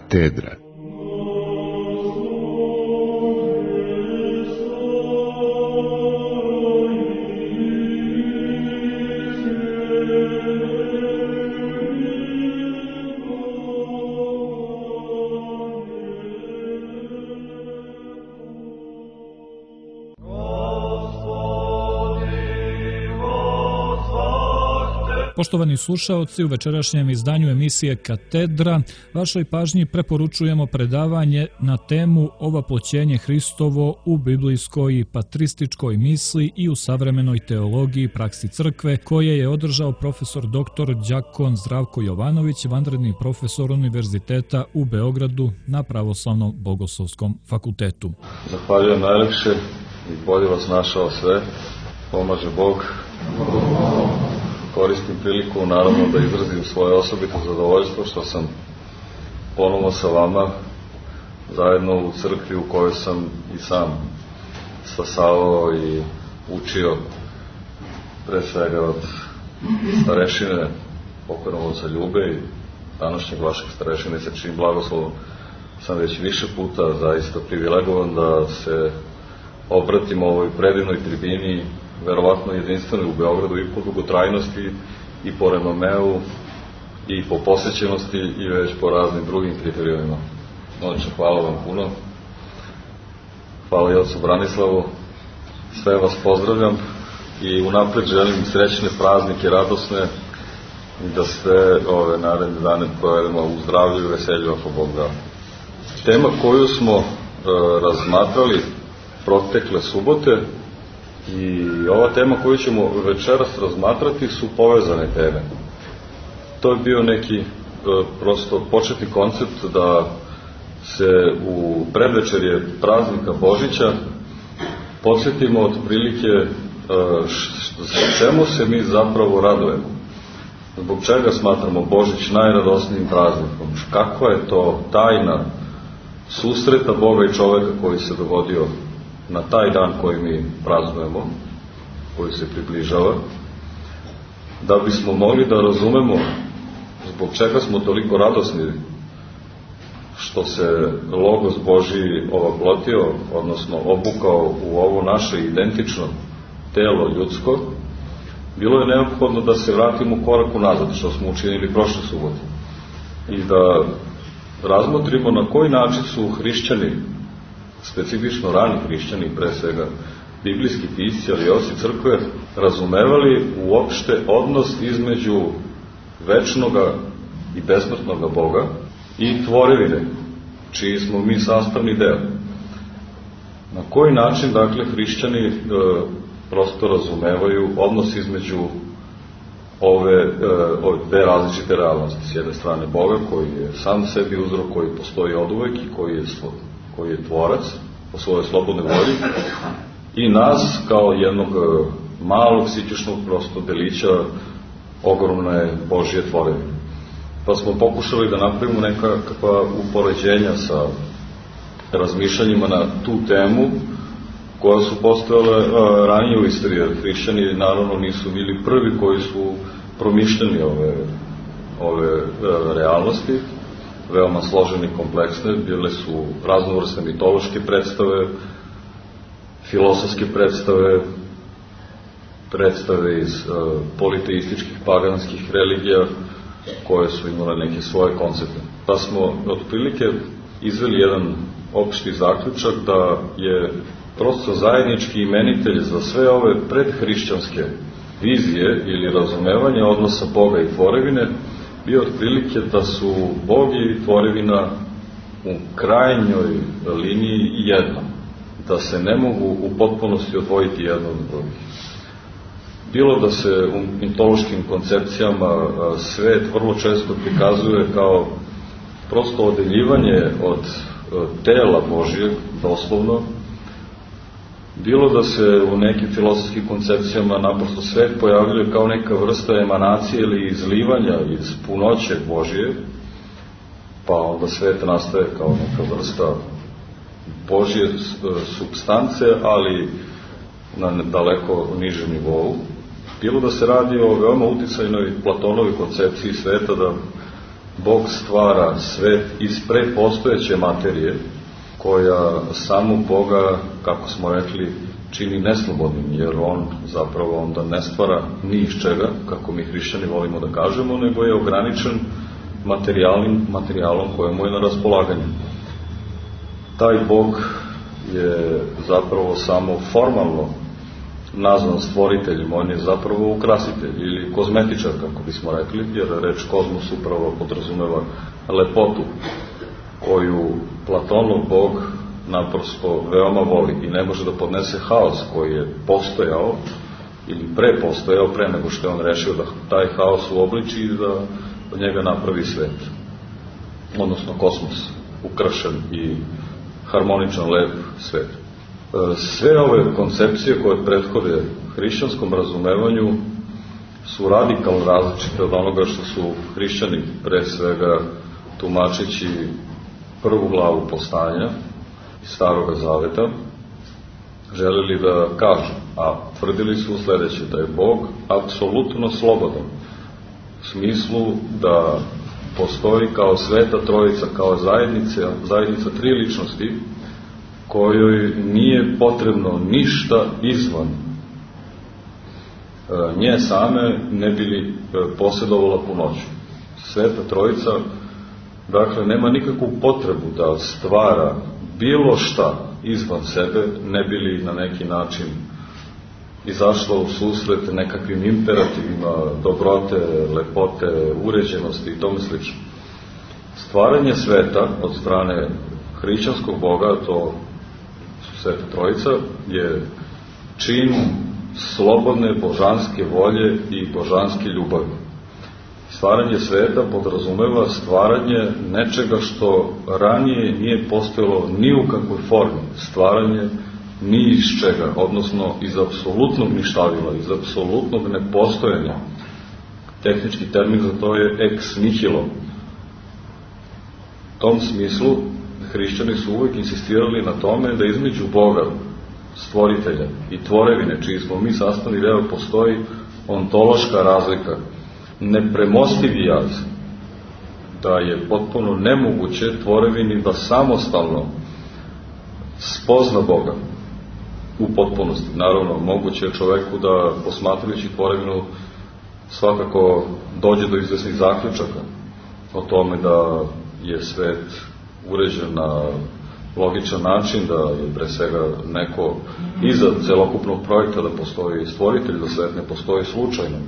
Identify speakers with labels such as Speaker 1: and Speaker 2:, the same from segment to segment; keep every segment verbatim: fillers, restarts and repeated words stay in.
Speaker 1: Katedra.
Speaker 2: Poštovani slušaoci, u večerašnjem izdanju emisije Katedra vašoj pažnji preporučujemo predavanje na temu Ovaploćenje Hristovo u biblijskoj i patrističkoj misli i u savremenoj teologiji i praksi crkve, koje je održao profesor doktor đakon Zdravko Jovanović, vanredni profesor Univerziteta u Beogradu na Pravoslavnom bogoslovskom fakultetu.
Speaker 3: Zahvaljujem najlepše i bolje vas našao sve. Pomaže Bog. Koristim priliku, naravno, da izrazim svoje osobito zadovoljstvo što sam ponovno sa vama zajedno u crkvi u kojoj sam i sam stasavao i učio, pre svega od starešine pokojnog oca Ljube i današnjeg vašeg starešine, sa čijim blagoslovom sam već više puta zaista privilegovan da se obratim ovoj predivnoj tribini, verovatno jedinstvenoj u Beogradu i po dugotrajnosti i po renomeu i po posećenosti i već po raznim drugim kriterijumima. Znači, hvala vam puno. Hvala i ocu Branislavu. Sve vas pozdravljam i unapred želim srećne praznike, radosne i da sve ove naredne dane provedemo u zdravlju i veselju, ako Bog da. Tema koju smo e, razmatrali protekle subote i ova tema koju ćemo večeras razmatrati su povezane teme. To je bio neki e, prosto početni koncept da se u predvečerje praznika Božića podsjetimo otprilike e, čemu se mi zapravo radujemo. Zbog čega smatramo Božić najradosnijim praznikom? Kakva je to tajna susreta Boga i čoveka koji se dogodio na taj dan koji mi praznujemo, koji se približava, da bismo mogli da razumemo zbog čega smo toliko radosni što se Logos Božji ovaplotio, odnosno obukao u ovo naše identično telo ljudsko, bilo je neophodno da se vratimo korak unazad, što smo učinili prošle subote, i da razmotrimo na koji način su hrišćani, specifično rani hrišćani, pre svega biblijski pisci, ali i oci crkve, razumevali uopšte odnos između večnoga i besmrtnoga Boga i tvorevine, čiji smo mi sastavni deo. Na koji način, dakle, hrišćani e, prosto razumevaju odnos između ove, e, ove dve različite realnosti. S jedne strane Boga, koji je sam sebi uzrok, koji postoji oduvek i koji je svoj, koji je tvorac po svojoj slobodnoj volji, i nas kao jednog malog sićušnog prosto delića ogromne Božje tvorevine. Pa smo pokušali da napravimo nekakva upoređenja sa razmišljanjima na tu temu koja su postojale ranije u istoriji. Hrišćani naravno nisu bili prvi koji su promišljali ove, ove realnosti, veoma složene i kompleksne. Bile su raznovrsne mitološke predstave, filosofske predstave, predstave iz uh, politeističkih paganskih religija, koje su imale neke svoje koncepte. Pa smo otprilike izveli jedan opšti zaključak da je prosto zajednički imenitelj za sve ove predhrišćanske vizije ili razumevanje odnosa Boga i tvorevine bio otprilike da su Bog i tvorevina u krajnjoj liniji jedno, da se ne mogu u potpunosti odvojiti jedno od drugih. Bilo da se u mitološkim koncepcijama svet vrlo često prikazuje kao prosto odeljivanje od tela Božijeg, doslovno, bilo da se u nekim filosofskim koncepcijama naprosto svet pojavljuje kao neka vrsta emanacije ili izlivanja iz punoće Božije, pa onda svet nastaje kao neka vrsta Božje supstance, ali na daleko nižem nivou. Bilo da se radi o veoma uticajnoj Platonovoj koncepciji sveta, da Bog stvara svet iz prepostojeće materije, koja samo Boga, kako smo rekli, čini neslobodnim, jer on zapravo onda ne stvara ni iz čega, kako mi hrišćani volimo da kažemo, nego je ograničen materijalnim materijalom kojemu je na raspolaganju. Taj Bog je zapravo samo formalno nazvan stvoriteljem, on je zapravo ukrasitelj ili kozmetičar, kako bismo rekli, jer reč kozmos upravo podrazumeva lepotu koju Platonov Bog naprosto veoma voli i ne može da podnese haos koji je postojao ili prepostojao pre nego što je on rešio da taj haos uobliči i da od njega napravi svet, odnosno kosmos, ukršen i harmoničan, lep svet. Sve ove koncepcije koje prethode hrišćanskom razumevanju su radikalno različite od onoga što su hrišćani pre svega tumačeći prvu glavu postanja iz Staroga Zaveta želeli da kažu, a tvrdili su sledeće, da je Bog apsolutno slobodan u smislu da postoji kao sveta trojica, kao zajednica, zajednica tri ličnosti kojoj nije potrebno ništa izvan nje same, ne bi li posjedovala punoću. Sveta trojica, dakle, nema nikakvu potrebu da stvara bilo šta izvan sebe, ne bi li na neki način izašla u susret nekakvim imperativima dobrote, lepote, uređenosti i tome slično. Stvaranje sveta od strane hrišćanskog Boga, to su Sveta Trojica, je čin slobodne božanske volje i božanske ljubavi. Stvaranje sveta podrazumeva stvaranje nečega što ranije nije postojalo ni u kakvoj formi. Stvaranje ni iz čega, odnosno iz apsolutnog ništavila, iz apsolutnog nepostojanja. Tehnički termin za to je ex nihilo. U tom smislu hrišćani su uvijek insistirali na tome da između Boga, stvoritelja i tvorevine, čiji smo mi sastavni deo, postoji ontološka razlika, nepremostivi jaz, da je potpuno nemoguće tvorevini da samostalno spozna Boga u potpunosti. Naravno, moguće je čoveku da, posmatrajući tvorevinu, svakako dođe do izvesnih zaključaka o tome da je svet uređen na logičan način, da je pre svega neko iza celokupnog projekta, da postoji stvoritelj, da svet ne postoji slučajno,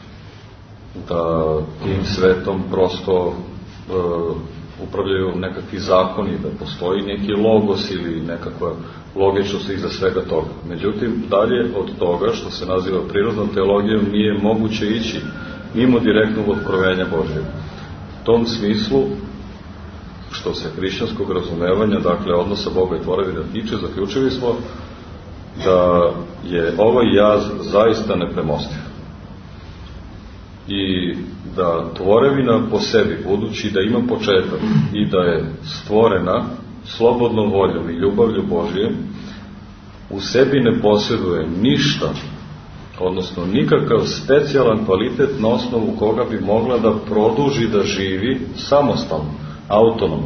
Speaker 3: da tim svetom prosto e, upravljaju nekakvi zakoni, da postoji neki logos ili nekakva logičnost iza svega toga. Međutim, dalje od toga, što se naziva prirodnom teologijom, nije moguće ići mimo direktnog otkrovenja Božjeg. U tom smislu, što se hrišćanskog razumevanja, dakle odnosa Boga i tvorevine tiče, zaključili smo da je ovaj jaz zaista nepremostiv. I da tvorevina po sebi, budući da ima početak i da je stvorena slobodnom voljom i ljubavlju Božije, u sebi ne posjeduje ništa, odnosno nikakav specijalan kvalitet na osnovu koga bi mogla da produži da živi samostalno, autonomno.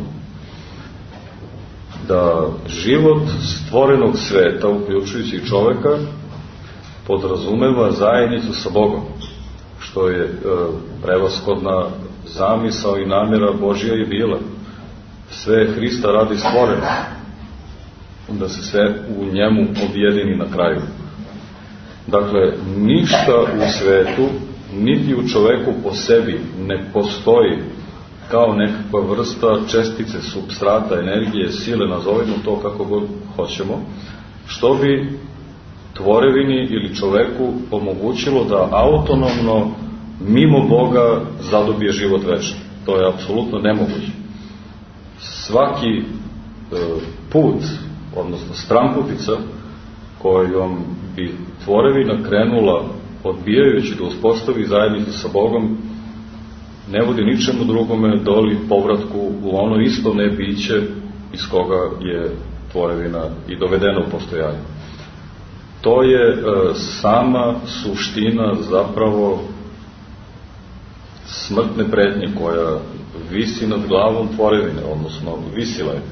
Speaker 3: Da život stvorenog sveta, uključujući čoveka, podrazumeva zajednicu sa Bogom, što je e, prevashodna zamisao i namjera Božja je bila. Sve je Hrista radi stvoreno, da se sve u njemu objedini na kraju. Dakle, ništa u svetu, niti u čoveku po sebi ne postoji kao nekakva vrsta čestice, supstrata, energije, sile, nazovimo to kako god hoćemo, što bi tvorevini ili čoveku omogućilo da autonomno, mimo Boga, zadobije život večni. To je apsolutno nemoguće. Svaki e, put, odnosno stramputica, kojom bi tvorevina krenula odbijajući da uspostavi zajednicu sa Bogom, ne vodi ničemu drugome doli povratku u ono isto nebiće iz koga je tvorevina i dovedena u postojanje. To je e, sama suština zapravo smrtne pretnje koja visi nad glavom tvorevine, odnosno visila je.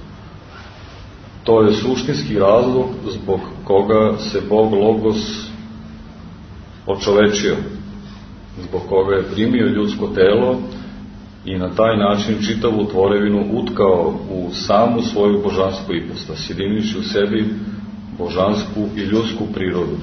Speaker 3: To je suštinski razlog zbog koga se Bog Logos očovečio, zbog koga je primio ljudsko telo i na taj način čitavu tvorevinu utkao u samu svoju božansku ipostas, sjedinivši u sebi božansku i ljudsku prirodu.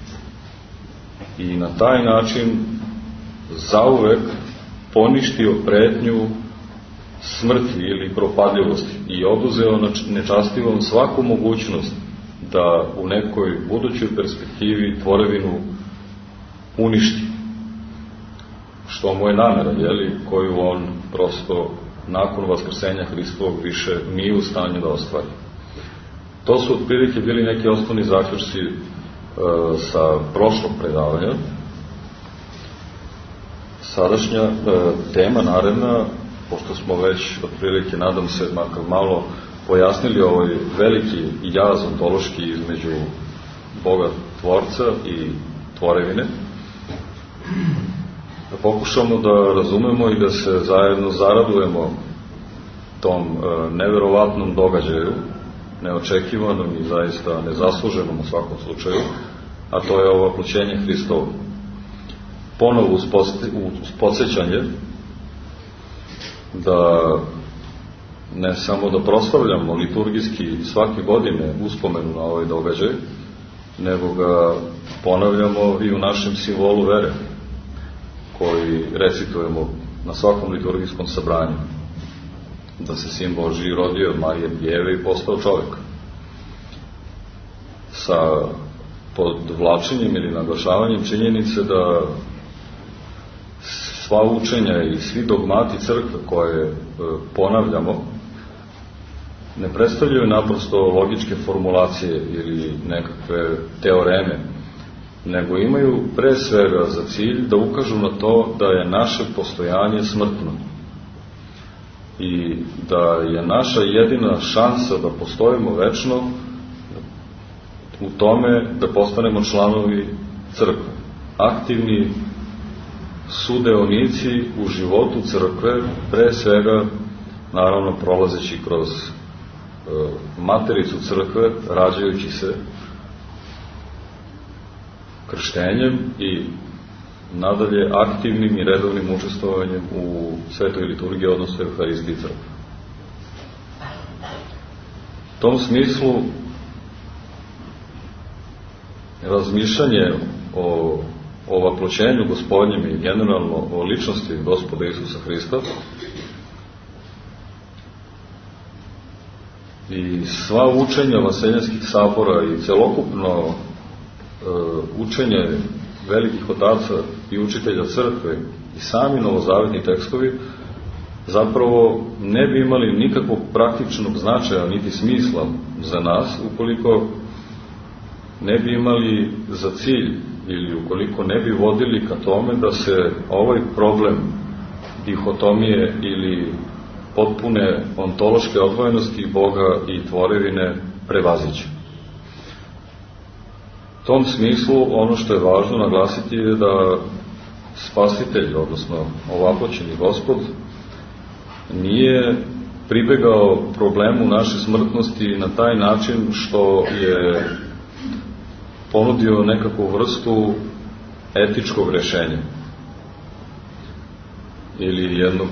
Speaker 3: I na taj način zauvek poništio pretnju smrti ili propadljivosti i oduzeo nečastivom svaku mogućnost da u nekoj budućoj perspektivi tvorevinu uništi. Što mu je namera, jeli, koju on prosto nakon vaskrsenja Hristovog više nije u stanju da ostvari. To su otprilike bili neki osnovni zaključci e, sa prošlog predavanja. Sadašnja e, tema naredna, pošto smo već otprilike, nadam se, makar malo pojasnili ovaj veliki jaz ontološki između Boga Tvorca i tvorevine, da pokušamo da razumemo i da se zajedno zaradujemo tom e, neverovatnom događaju, neočekivanom i zaista nezasluženom u svakom slučaju, a to je ovo oploćenje Hristovo. Ponovo uz podsjećanje da ne samo da proslavljamo liturgijski svake godine uspomenu na ovaj događaj, nego ga ponavljamo i u našem simbolu vere, koji recitujemo na svakom liturgijskom sabranju, da se Sin Božji rodio od Marije Djeve i postao čovjek. Sa podvlačenjem ili naglašavanjem činjenice da sva učenja i svi dogmati crkve koje ponavljamo ne predstavljaju naprosto logičke formulacije ili nekakve teoreme, nego imaju pre svega za cilj da ukažu na to da je naše postojanje smrtno i da je naša jedina šansa da postojimo večno u tome da postanemo članovi crkve, aktivni sudeonici u životu crkve, pre svega naravno prolazeći kroz e, matericu crkve, rađajući se krštenjem i nadalje aktivnim i redovnim učestvovanjem u svetoj liturgiji, odnosno Euharistiji crkve. U tom smislu razmišljanje o o vaploćenju Gospodnjem i generalno o ličnosti Gospoda Isusa Hrista i sva učenja vaseljanskih sabora i celokupno e, učenje velikih otaca i učitelja crkve i sami novozavetni tekstovi zapravo ne bi imali nikakvog praktičnog značaja niti smisla za nas ukoliko ne bi imali za cilj ili ukoliko ne bi vodili ka tome da se ovaj problem dihotomije ili potpune ontološke odvojenosti Boga i tvorevine prevaziđe. U tom smislu ono što je važno naglasiti je da Spasitelj, odnosno ovaploćeni Gospod, nije pribegao problemu naše smrtnosti na taj način što je ponudio nekakvu vrstu etičkog rešenja ili jednog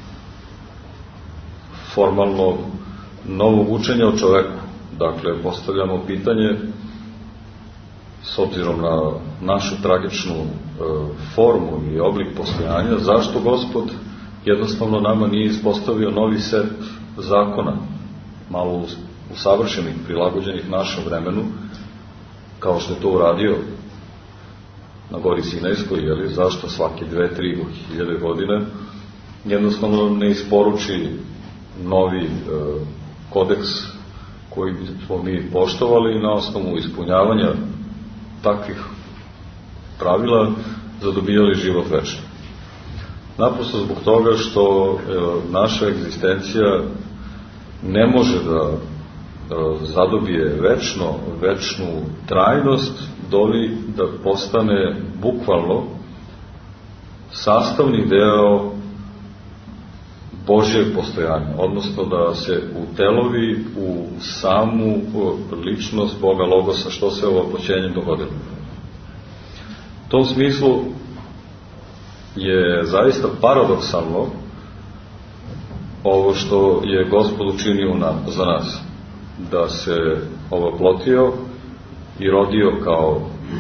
Speaker 3: formalnog novog učenja o čoveku. Dakle, postavljamo pitanje s obzirom na našu tragičnu e, formu i oblik postojanja, zašto Gospod jednostavno nama nije ispostavio novi set zakona, malo usavršenih, prilagođenih našem vremenu, kao što je to uradio na gori Sinajskoj, jeli, zašto svake dve, tri hiljade godine jednostavno ne isporuči novi e, kodeks koji smo mi poštovali na osnovu ispunjavanja takvih pravila zadobijali život večni. Naprosto zbog toga što e, naša egzistencija ne može da zadobije večno, večnu trajnost, doli da postane bukvalno sastavni deo Božjeg postojanja, odnosno da se utelovi u samu ličnost Boga Logosa, što se ovo oploćenjem dogodilo. U tom smislu je zaista paradoksalno ovo što je Gospod učinio za nas, da se ovoplotio i rodio kao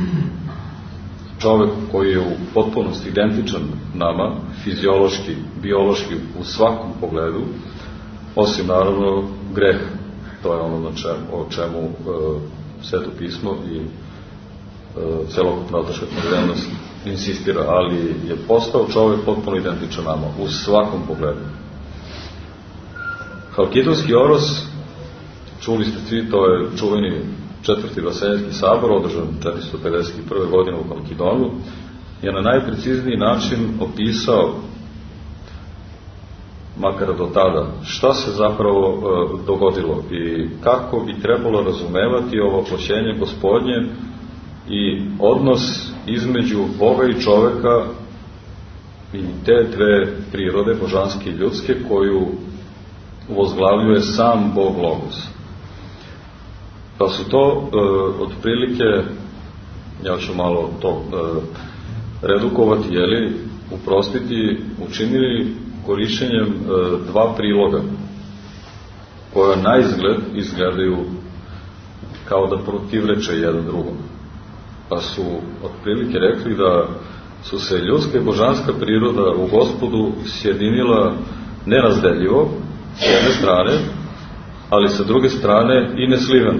Speaker 3: čovek koji je u potpunosti identičan nama, fiziološki, biološki u svakom pogledu, osim naravno greh. To je ono na čemu, o čemu e, Sveto pismo i e, celokupna otačka književnost insistira, ali je postao čovek potpuno identičan nama u svakom pogledu. Halkidonski oros, čuli ste svi, to je čuveni četvrti vaseljanski sabor, održan četiristo pedeset prve godine u Halkidonu, je na najprecizniji način opisao, makar do tada, šta se zapravo e, dogodilo i kako bi trebalo razumevati ovo oploćenje Gospodnje i odnos između Boga i čoveka i te dve prirode, božanske i ljudske, koju vozglavljuje sam Bog Logos. Pa su to e, otprilike, ja ću malo to e, redukovati, jeli, uprostiti, učinili korišćenjem e, dva priloga, koja na izgled izgledaju kao da protivreče jedan drugom. Pa su otprilike rekli da su se ljudska i božanska priroda u Gospodu sjedinila nerazdeljivo, s jedne strane, ali sa druge strane i nesliveno.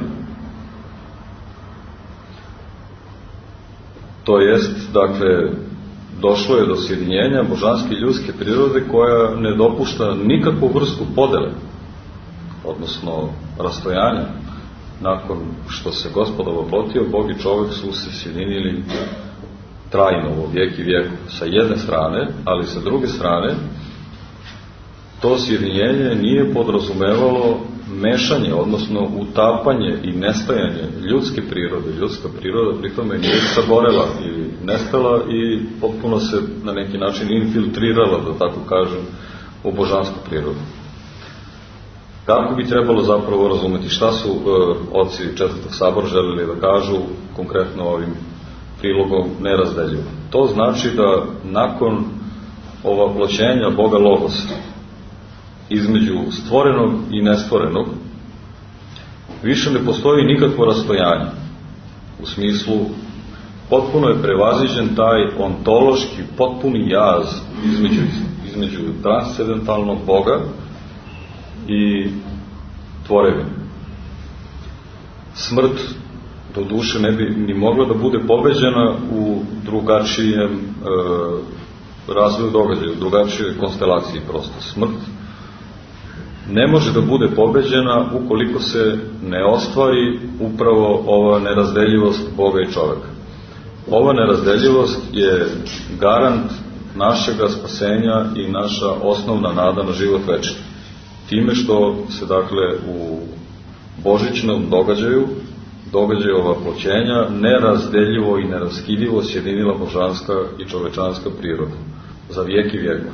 Speaker 3: To jest, dakle, došlo je do sjedinjenja božanske i ljudske prirode koja ne dopušta nikakvu vrstu podele, odnosno rastojanja. Nakon što se Gospod ovoplotio, Bog i čovek su se sjedinili trajno, u vijek i vijeku, sa jedne strane, ali sa druge strane, to sjedinjenje nije podrazumevalo mešanje, odnosno utapanje i nestajanje ljudske prirode. Ljudska priroda pritome nije sagorela ili nestala i potpuno se na neki način infiltrirala, da tako kažem, u božansku prirodu. Kako bi trebalo zapravo razumeti šta su e, oci četvrtog sabora želeli da kažu konkretno ovim prilogom nerazdeljivo? To znači da nakon ovoploćenja Boga Logosa između stvorenog i nestvorenog više ne postoji nikakvo rastojanje. U smislu, potpuno je prevaziđen taj ontološki potpuni jaz između, između transcendentalnog Boga i tvorevine. Smrt do duše ne bi ni mogla da bude pobeđena u drugačijem e, razvoju događaja, u drugačijoj konstelaciji prosto. Smrt ne može da bude pobeđena ukoliko se ne ostvari upravo ova nerazdeljivost Boga i čoveka. Ova nerazdeljivost je garant našega spasenja i naša osnovna nada na život večni. Time što se, dakle, u božićnom događaju, događaju ovoploćenja, nerazdeljivo i neraskidivo sjedinila božanska i čovečanska priroda za vijek i vijeka.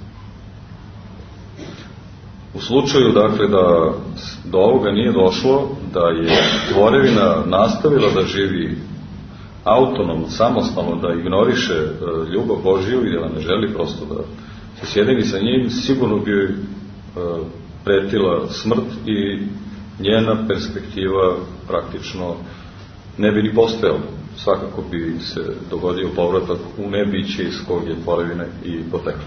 Speaker 3: U slučaju, dakle, da do ovoga nije došlo, da je tvorevina nastavila da živi autonomno, samostalno, da ignoriše ljubav Božiju i da ne želi prosto da se sjedini sa njim, sigurno bi joj pretila smrt i njena perspektiva praktično ne bi ni postojala. Svakako bi se dogodio povratak u nebiće iz kog je tvorevina i potekla.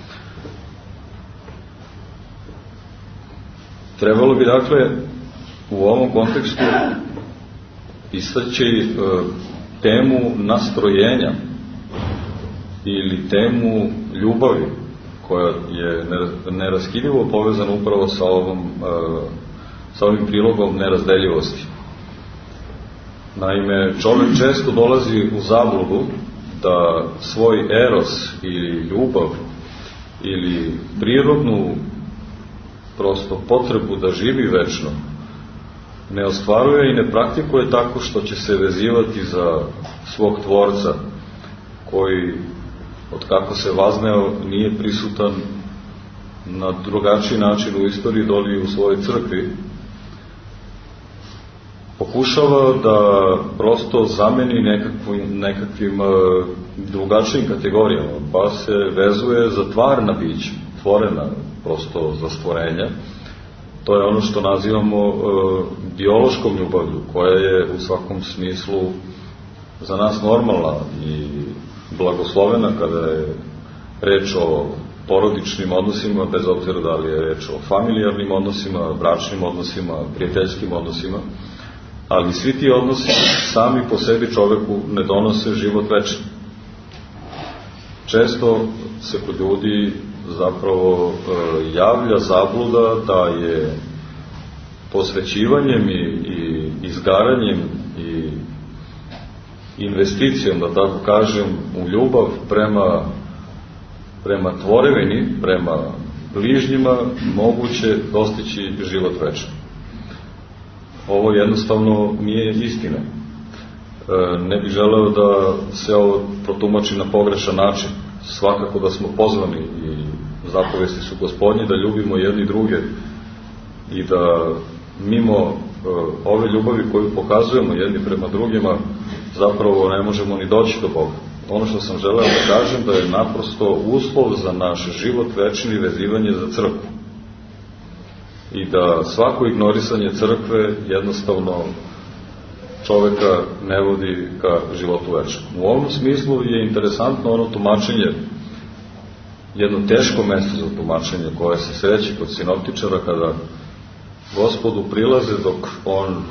Speaker 3: Trebalo bi, dakle, u ovom kontekstu istaći e, temu nastrojenja ili temu ljubavi, koja je neraskidivo povezana upravo sa ovom, e, sa ovim prilogom nerazdeljivosti. Naime, čovjek često dolazi u zabludu da svoj eros ili ljubav ili prirodnu prosto potrebu da živi večno ne ostvaruje i ne praktikuje tako što će se vezivati za svog tvorca koji od kako se vazneo, nije prisutan na drugačiji način u istoriji doli u svojoj crkvi, pokušava da prosto zameni nekakvim, nekakvim drugačijim kategorijama, pa se vezuje za tvarna bića, tvorena prosto za stvorenja. To je ono što nazivamo e, biološkom ljubavlju, koja je u svakom smislu za nas normalna i blagoslovena kada je reč o porodičnim odnosima, bez obzira da li je reč o familijarnim odnosima, bračnim odnosima, prijateljskim odnosima, ali svi ti odnosi sami po sebi čoveku ne donose život večni. Često se kod ljudi zapravo e, javlja zabluda da je posvećivanjem i, i izgaranjem i investicijom, da tako kažem, u ljubav prema, prema tvorevini, prema bližnjima, moguće dostići život večni. Ovo jednostavno nije istina. E, ne bih želeo da se ovo protumači na pogrešan način. Svakako da smo pozvani i zapovesti su Gospodnje da ljubimo jedni druge i da mimo e, ove ljubavi koju pokazujemo jedni prema drugima zapravo ne možemo ni doći do Boga. Ono što sam želeo da kažem da je naprosto uslov za naš život večni vezivanje za crkvu i da svako ignorisanje crkve jednostavno čoveka ne vodi ka životu večnom. U ovom smislu je interesantno ono tumačenje, jedno teško mesto za tumačenje koje se sreće kod sinoptičara kada Gospodu prilaze dok on e,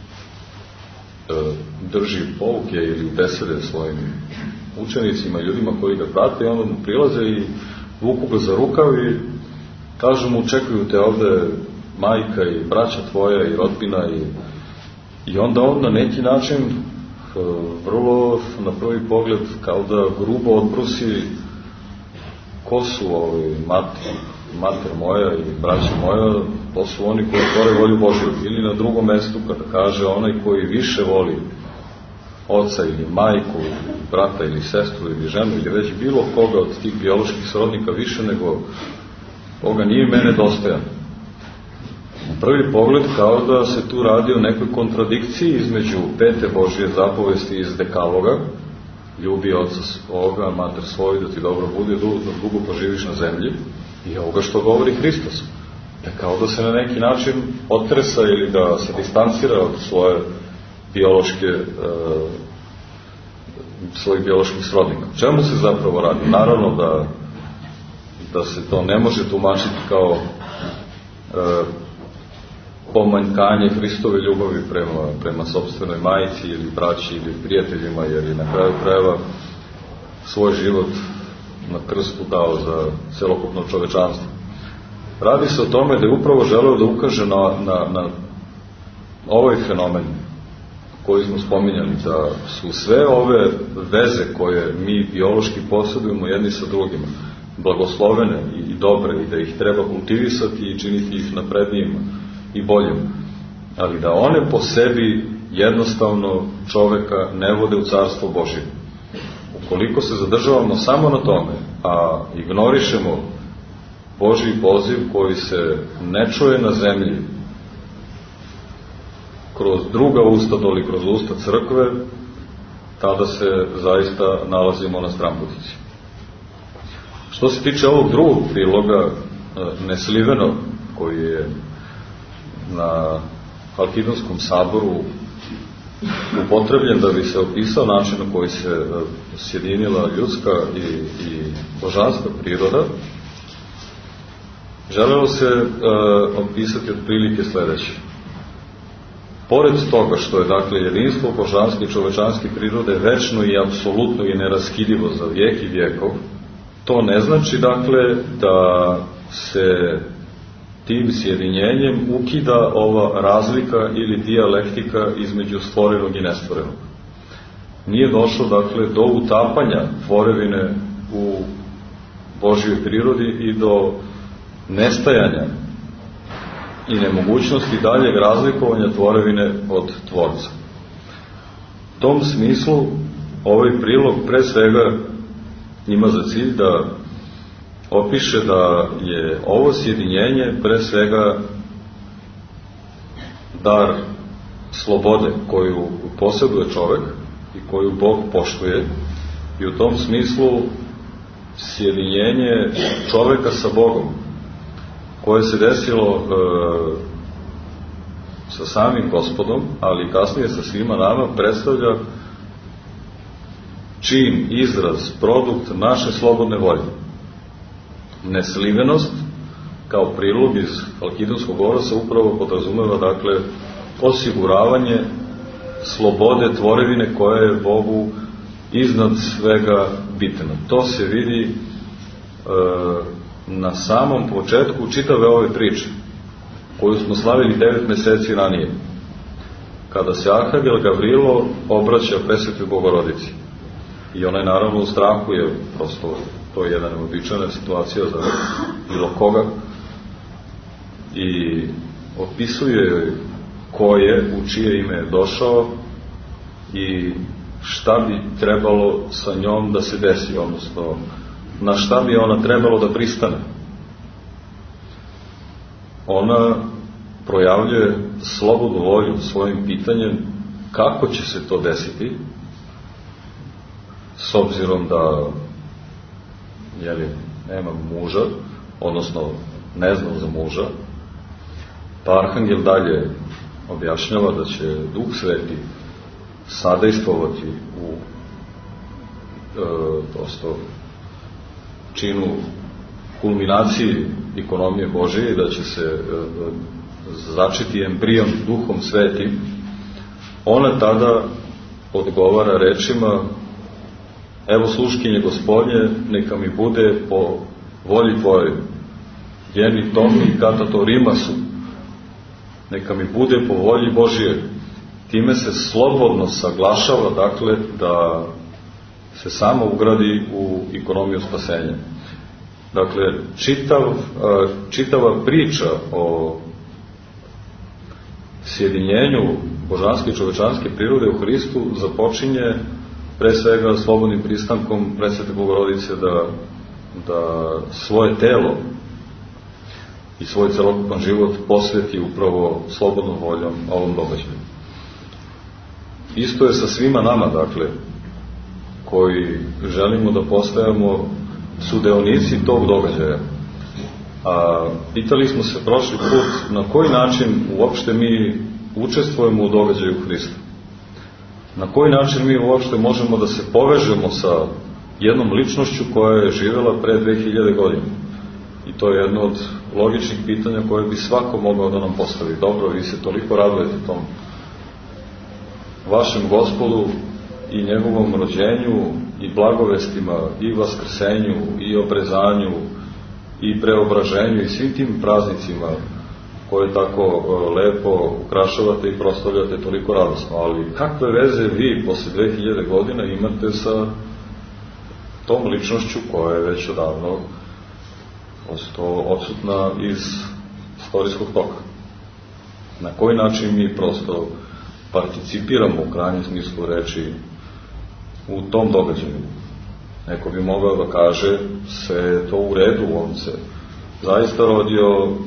Speaker 3: drži pouke ili besede svojim učenicima i ljudima koji ga prate, i onda mu prilaze i vuku ga za rukav i kažu mu: čekaju te ovde majka i braća tvoja i rodbina, i, i onda on na neki način vrlo na prvi pogled kao da grubo odbrusi: ko su ovi mater, mater moja i braća moja? To su oni koji tvore volju Božju. Ili na drugom mestu kada kaže: onaj koji više voli oca ili majku, ili brata ili sestru ili ženu ili već bilo koga od tih bioloških srodnika više nego koga nije mene dostojan. Na prvi pogled kao da se tu radi o nekoj kontradikciji između pete Božje zapovesti iz Dekaloga: ljubi oca svoga, mater svoju, da ti dobro bude, da dugo poživiš na zemlji, i ovoga što govori Hristos. Da kao da se na neki način otresa ili da se distancira od svoje biološke e, svojih bioloških srodnika. Čemu se zapravo radi? Naravno da, da se to ne može tumačiti kao e, pomanjkanje Hristove ljubavi prema, prema sopstvenoj majici ili braći ili prijateljima, jer je na kraju krajeva svoj život na krstu dao za celokupno čovečanstvo. Radi se o tome da je upravo želeo da ukaže na, na, na ovaj fenomen koji smo spominjali, da su sve ove veze koje mi biološki posjedujemo jedni sa drugima blagoslovene i dobre i da ih treba kultivisati i činiti ih naprednijima i boljim, ali da one po sebi jednostavno čoveka ne vode u carstvo Božje. Ukoliko se zadržavamo samo na tome, a ignorišemo Božji poziv koji se ne čuje na zemlji kroz druga usta, doli kroz usta crkve, tada se zaista nalazimo na stranputici. Što se tiče ovog drugog priloga, Nesliveno, koji je na Halkidonskom saboru upotrebljen da bi se opisao način na koji se sjedinila ljudska i, i božanska priroda, želelo se e, opisati otprilike sledeće. Pored toga što je dakle jedinstvo božanske i čovečanske prirode večno i apsolutno i neraskidivo za vijek i vijekov, to ne znači dakle da se tim sjedinjenjem ukida ova razlika ili dijalektika između stvorenog i nestvorenog. Nije došlo dakle do utapanja tvorevine u Božjoj prirodi i do nestajanja i nemogućnosti daljeg razlikovanja tvorevine od Tvorca. U tom smislu ovaj prilog pre svega ima za cilj da opiše da je ovo sjedinjenje pre svega dar slobode koju posjeduje čovek i koju Bog poštuje, i u tom smislu sjedinjenje čoveka sa Bogom koje se desilo e, sa samim Gospodom, ali kasnije sa svima nama, predstavlja čin, izraz, produkt naše slobodne volje. Neslivenost kao prilog iz Halkidonskog glasa upravo podrazumeva, dakle, osiguravanje slobode tvorevine koja je Bogu iznad svega bitna. To se vidi e, na samom početku čitave ove priče, koju smo slavili devet meseci ranije, kada se Arhangel Gavrilo obraća Presvetoj Bogorodici. I ona je naravno u strahu, jer prosto to je jedna neobičajna situacija za bilo koga, i opisuje joj ko je, u čije ime je došao i šta bi trebalo sa njom da se desi, odnosno na šta bi ona trebalo da pristane. Ona projavljuje slobodnu volju svojim pitanjem kako će se to desiti, s obzirom da jeli, nema muža, odnosno ne znam za muža, pa Arhangel dalje objašnjava da će Duh Sveti sadejstvovati u e, prosto činu kulminaciji ekonomije Božije i da će se e, začeti embrion Duhom Svetim. Ona tada odgovara rečima: evo sluškinje Gospodnje, neka mi bude po volji tvojoj, jeni tomi katato rimasu, neka mi bude po volji Božije. Time se slobodno saglašava, dakle, da se samo ugradi u ekonomiju spasenja. Dakle, čitav, čitava priča o sjedinjenju božanske i čovečanske prirode u Hristu započinje pre svega slobodnim pristankom Presvete Bogorodice da, da svoje telo i svoj celokupan život posveti upravo slobodnom voljom ovom događaju. Isto je sa svima nama, dakle, koji želimo da postajemo sudeonici tog događaja. A pitali smo se prošli put na koji način uopšte mi učestvujemo u događaju Hrista. Na koji način mi uopšte možemo da se povežemo sa jednom ličnošću koja je živela pre dve hiljade godina. I to je jedno od logičnih pitanja koje bi svako mogao da nam postavi. Dobro, vi se toliko radujete tom vašem Gospodu i njegovom rođenju i blagovestima i vaskrsenju i obrezanju i preobraženju i svim tim praznicima koje tako lepo ukrašavate i proslavljate toliko radosno. Ali kakve veze vi posle dve hiljade godina imate sa tom ličnošću koja je već odavno odsutna iz istorijskog toka? Na koji način mi prosto participiramo u krajnjem smislu reči u tom događaju? Neko bi mogao da kaže se to u redu, on se zaista rodio, e,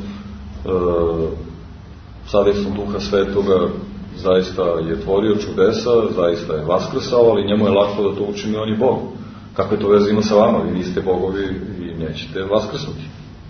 Speaker 3: sadejstvom Duha Svetoga zaista je tvorio čudesa, zaista je vaskrsao, ali njemu je lako da to učini, on je Bog. Kakve to veze ima sa vama? Vi niste bogovi i nećete vaskrsnuti.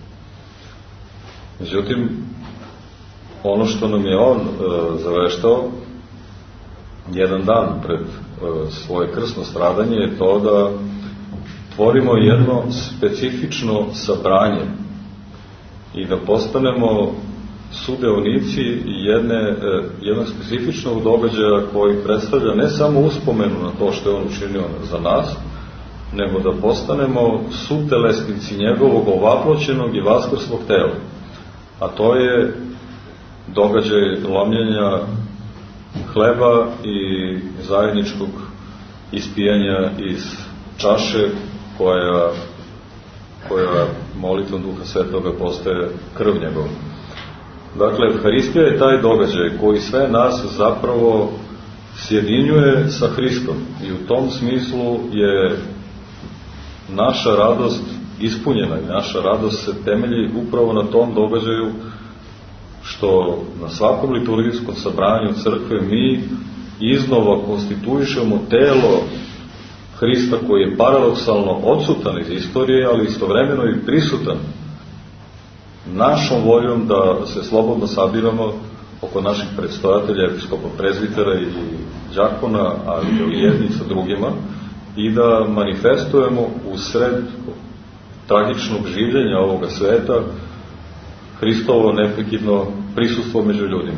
Speaker 3: Međutim, ono što nam je on e, zaveštao jedan dan pred e, svoje krsno stradanje je to da tvorimo jedno specifično sabranje i da postanemo sudeonici jedne, e, jednog specifičnog događaja koji predstavlja ne samo uspomenu na to što je on učinio za nas, nego da postanemo sutelesnici njegovog ovaploćenog i vaskrslog tela. A to je događaj lomljenja hleba i zajedničkog ispijanja iz čaše koja, koja molitvom Duha Svetoga postaje krv njegova. Dakle, Evharistija je taj događaj koji sve nas zapravo sjedinjuje sa Hristom i u tom smislu je naša radost ispunjena i naša radost se temelji upravo na tom događaju što na svakom liturgijskom sabranju crkve mi iznova konstituišemo telo Hrista koji je paradoksalno odsutan iz istorije, ali istovremeno i prisutan našom voljom da se slobodno sabiramo oko naših predstojatelja, episkopa, prezbitera i đakona, ali i jedni sa drugima, i da manifestujemo u sred tragičnog življenja ovoga sveta Hristovo neprekidno prisustvo među ljudima.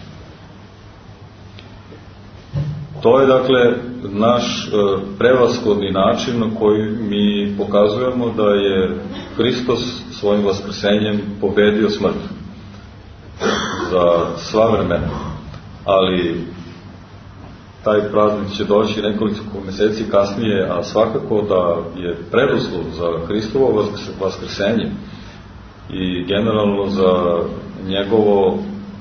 Speaker 3: To je, dakle, naš e, prevashodni način na koji mi pokazujemo da je Hristos svojim vaskrsenjem pobedio smrt za sva vremena. Ali taj praznik će doći nekoliko meseci kasnije, a svakako da je preduslov za Hristovo vaskrsenje i generalno za njegovo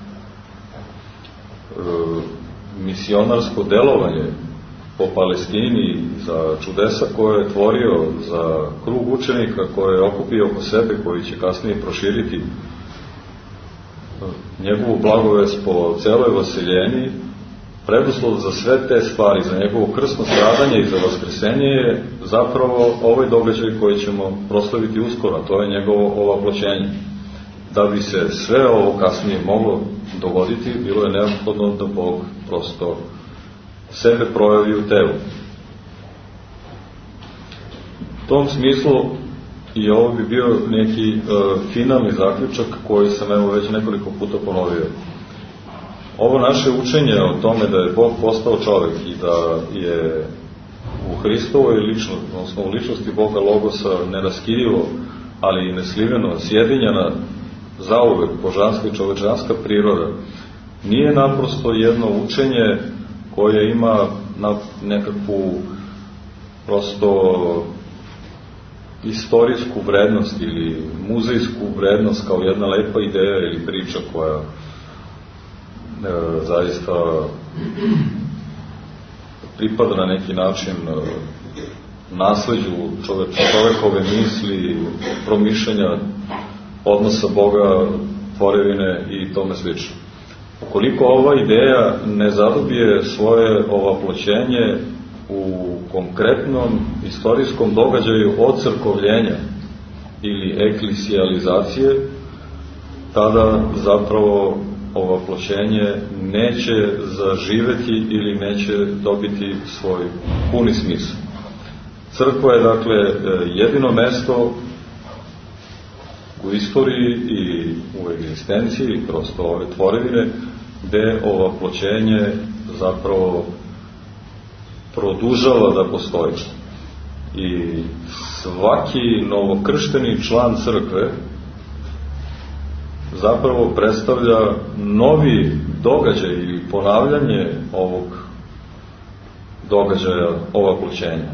Speaker 3: e, misionarsko delovanje po Palestini, za čudesa koje je tvorio, za krug učenika koje je okupio oko sebe, koji će kasnije proširiti njegovu blagovest po celoj vaseljeni. Preduslov za sve te stvari, za njegovo krstno stradanje i za vaskrsenje je zapravo ovaj događaj koji ćemo proslaviti uskoro, to je njegovo ovaploćenje. Da bi se sve ovo kasnije moglo dogoditi, bilo je neophodno da Bog prosto sebe projavi u telu. U tom smislu i ovo bi bio neki e, finalni zaključak koji sam evo već nekoliko puta ponovio. Ovo naše učenje o tome da je Bog postao čovek i da je u Hristovoj ličnosti, odnosno u ličnosti Boga Logosa neraskidivo, ali i nesliveno sjedinjena zauvek božanska i čovečanska priroda, nije naprosto jedno učenje koje ima na nekakvu prosto istorijsku vrednost ili muzejsku vrednost kao jedna lepa ideja ili priča koja e, zaista pripada na neki način e, nasleđu čove, čovekove misli, promišljanja odnosa Boga, tvorevine i tome slično. Ukoliko ova ideja ne zadobije svoje ovaploćenje u konkretnom istorijskom događaju ocrkovljenja ili eklisijalizacije, tada zapravo ovaploćenje neće zaživeti ili neće dobiti svoj puni smisao. Crkva je, dakle, jedino mesto u istoriji i u egzistenciji, prosto ove tvorevine, gde ovaploćenje zapravo produžava da postoji. I svaki novokršteni član crkve zapravo predstavlja novi događaj ili ponavljanje ovog događaja ovaploćenja.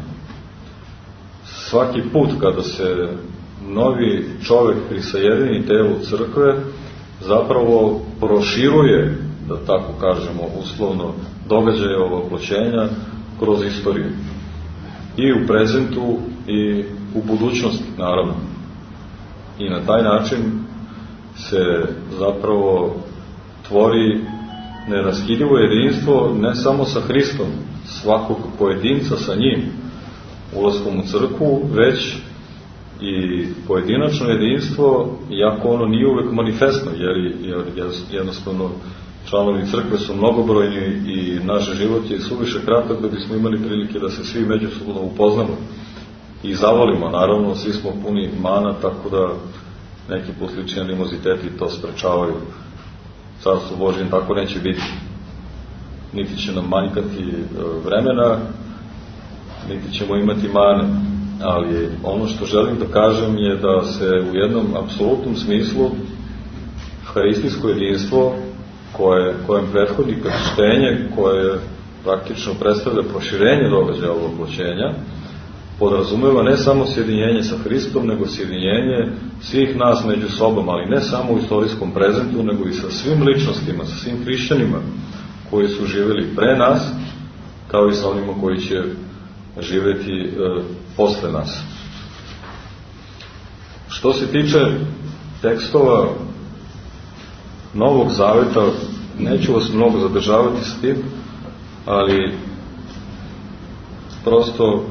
Speaker 3: Svaki put kada se novi čovek prisajedini telu crkve, zapravo proširuje, da tako kažemo uslovno, događaje ovaploćenja kroz istoriju. I u prezentu i u budućnosti, naravno. I na taj način se zapravo tvori neraskidivo jedinstvo ne samo sa Hristom, svakog pojedinca sa njim, ulaskom u crkvu, već i pojedinačno jedinstvo, iako ono nije uvek manifestno, jer, jer jednostavno članovi crkve su mnogobrojni i naš život je suviše kratak da bismo imali prilike da se svi međusobno upoznamo i zavolimo. Naravno, svi smo puni mana, tako da neki put slični animoziteti to sprečavaju. Carstvo Božje tako neće biti. Niti će nam manjkati vremena, niti ćemo imati mane. Ali ono što želim da kažem je da se u jednom apsolutnom smislu haristijsko jedinstvo, koje, kojem prethodni krštenje, koje praktično predstavlja proširenje događaja ovaploćenja, podrazumeva ne samo sjedinjenje sa Hristom, nego sjedinjenje svih nas među sobom, ali ne samo u istorijskom prezentu, nego i sa svim ličnostima, sa svim hrišćanima koji su živjeli pre nas, kao i sa onima koji će živjeti e, posle nas. Što se tiče tekstova Novog Zaveta, neću vas mnogo zadržavati s tim, ali prosto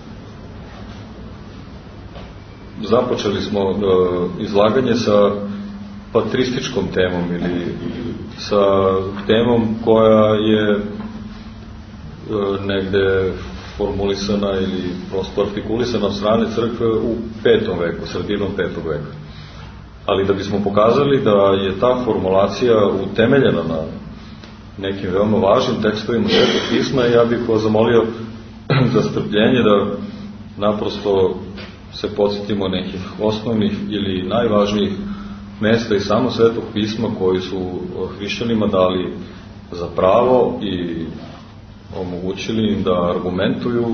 Speaker 3: započeli smo uh, izlaganje sa patrističkom temom ili sa temom koja je uh, negde formulisana ili prosto artikulisana od strane crkve u petom veku, sredinom petog veka. Ali da bismo pokazali da je ta formulacija utemeljena na nekim veoma važnim tekstovima Svetog pisma, ja bih vas zamolio za strpljenje da naprosto se podsjetimo nekih osnovnih ili najvažnijih mesta i samo Svetog pisma koji su hrišćanima dali za pravo i omogućili im da argumentuju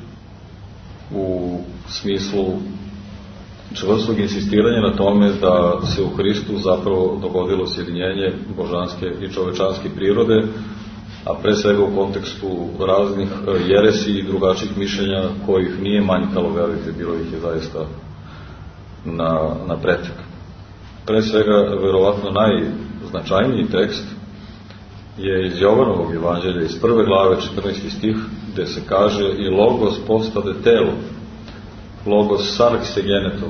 Speaker 3: u smislu čvrstog insistiranja na tome da se u Hristu zapravo dogodilo sjedinjenje božanske i čovečanske prirode, a pre svega u kontekstu raznih jeresi i drugačijih mišljenja kojih nije manjkalo, verujte, bilo ih je zaista na, na pretek. Pre svega, verovatno najznačajniji tekst je iz Jovanovog evanđelja, iz prve glave, četrnaesti stih, gde se kaže: i Logos postade telo, Logos sarx geneto,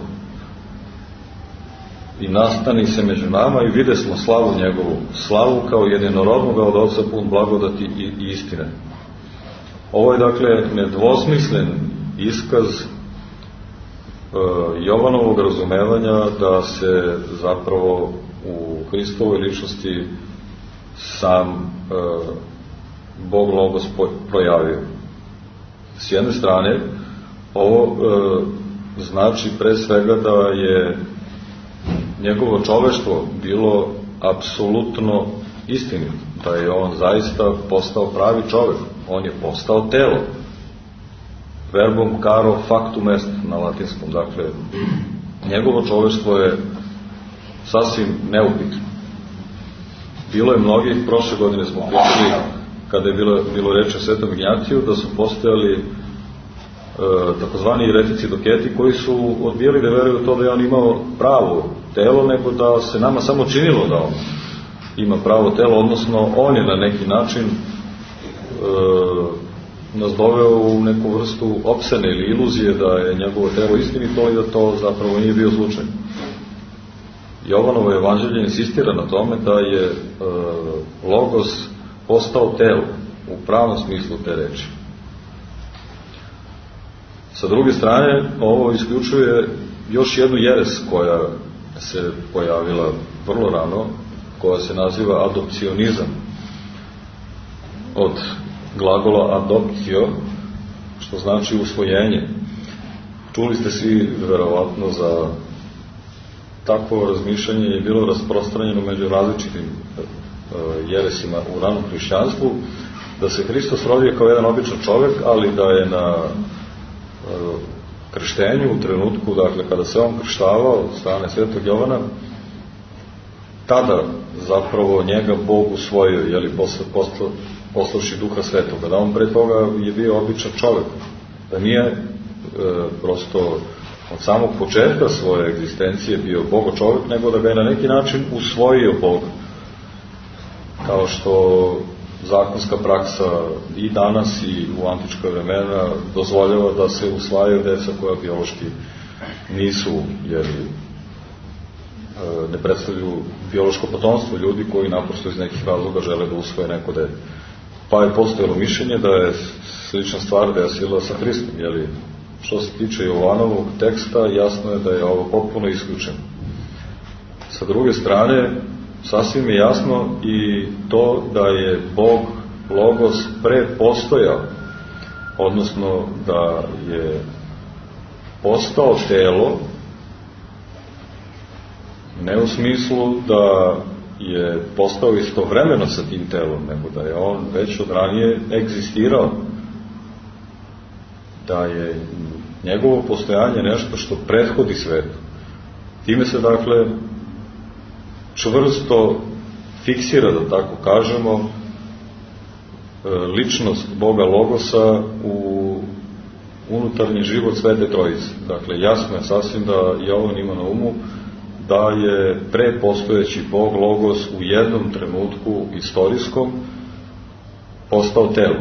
Speaker 3: i nastani se među nama i vide smo slavu njegovu, slavu kao jedinorodnoga od Oca pun blagodati i, i istine. Ovo je dakle nedvosmislen iskaz e, Jovanovog razumevanja da se zapravo u Hristovoj ličnosti sam e, Bog Logos projavio. S jedne strane, ovo e, znači pre svega da je njegovo čoveštvo bilo apsolutno istinito, da je on zaista postao pravi čovek, on je postao telo, verbum caro factum est na latinskom, dakle njegovo čoveštvo je sasvim neupitno. Bilo je mnogih, prošle godine smo pričali, kada je bilo, bilo reče o Svetom Ignjaciju, da su postojali e, takozvani eretici doketi koji su odbijali da veruju to da je on imao pravo telo, nego da se nama samo činilo da on ima pravo telo, odnosno on je na neki način e, nas doveo u neku vrstu opsene ili iluzije da je njegovo telo istinito i da to zapravo nije bio slučaj. Jovanovo evanđelje insistira na tome da je e, Logos postao telo u pravom smislu te reči. Sa druge strane, ovo isključuje još jednu jeres koja se pojavila vrlo rano, koja se naziva adopcionizam, od glagola adoptio, što znači usvojenje. Čuli ste svi verovatno za takvo razmišljanje je bilo rasprostranjeno među različitim jeresima u ranom hrišćanstvu, da se Hristos rodio kao jedan običan čovek, ali da je na krštenju, u trenutku, dakle, kada se on krštavao od strane Svetog Jovana, tada zapravo njega Bog usvojio, jeli, posle, poslavši Duha Svetoga, da on pre toga je bio običan čovek, da nije e, prosto od samog početka svoje egzistencije bio Bogo čovek, nego da ga je na neki način usvojio Bog, kao što zakonska praksa i danas i u antička vremena dozvoljava da se usvajaju deca koja biološki nisu, jer ne predstavljaju biološko potomstvo, ljudi koji naprosto iz nekih razloga žele da usvoje neko dete. Pa je postojalo mišljenje da je slična stvar desila sa Hristom, jeli, što se tiče Jovanovog teksta, jasno je da je ovo potpuno isključeno. Sa druge strane, sasvim je jasno i to da je Bog Logos prepostojao, odnosno da je postao telo, ne u smislu da je postao istovremeno sa tim telom, nego da je on već od ranije egzistirao, da je njegovo postojanje nešto što prethodi svetu. Time se, dakle, čvrsto fiksira, da tako kažemo, ličnost Boga Logosa u unutarnji život Svete Trojice. Dakle, jasno je sasvim da Jovan ima na umu da je prepostojeći Bog Logos u jednom trenutku istorijskom postao telo.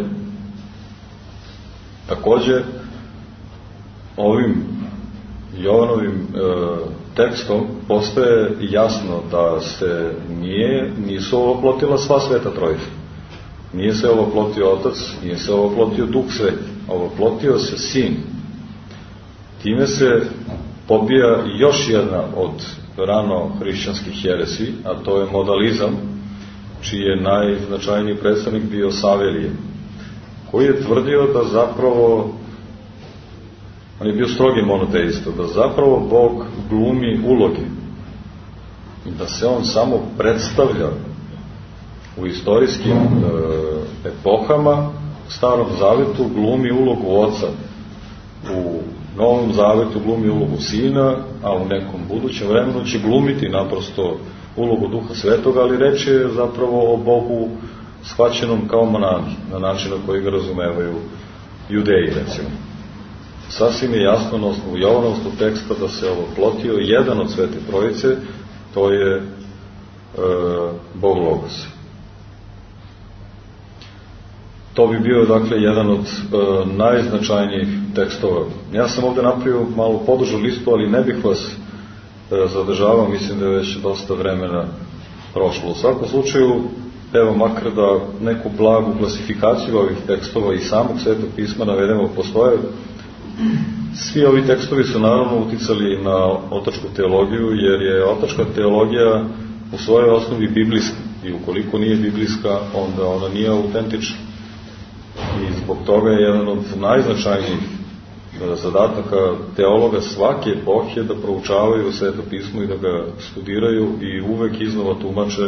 Speaker 3: Takođe, ovim Jovanovim e, tekstom postaje jasno da se nije, nisu ovoplotila sva Sveta Trojica. Nije se ovoplotio Otac, nije se ovoplotio Duh Sveti, ovoplotio se Sin. Time se pobija još jedna od rano hrišćanskih heresi, a to je modalizam, čiji je najznačajniji predstavnik bio Savelije, koji je tvrdio da zapravo, on je bio strogi monoteista, da zapravo Bog glumi uloge, da se on samo predstavlja u istorijskim e, epohama. U Starom Zavetu glumi ulogu Oca, u Novom Zavetu glumi ulogu Sina, a u nekom budućem vremenu će glumiti naprosto ulogu Duha Svetoga, ali reč je zapravo o Bogu shvaćenom kao monarhi, na način na koji ga razumevaju Judeji, recimo. Sasvim je jasno na osnovu Jovanovskog teksta da se ovo plotio jedan od Svete Trojice, to je e, Bog Logos. To bi bio, dakle, jedan od e, najznačajnijih tekstova. Ja sam ovde napravio malo podužu listu, ali ne bih vas e, zadržavao, mislim da je već dosta vremena prošlo. U svakom slučaju, evo, makar da neku blagu klasifikaciju ovih tekstova i samog Svetog pisma navedemo, postoje. Svi ovi tekstovi su naravno uticali na otačku teologiju, jer je otačka teologija u svojoj osnovi biblijska, i ukoliko nije biblijska, onda ona nije autentična. I zbog toga je jedan od najznačajnijih zadataka teologa svake epohe da proučavaju Sveto pismo i da ga studiraju i uvek iznova tumače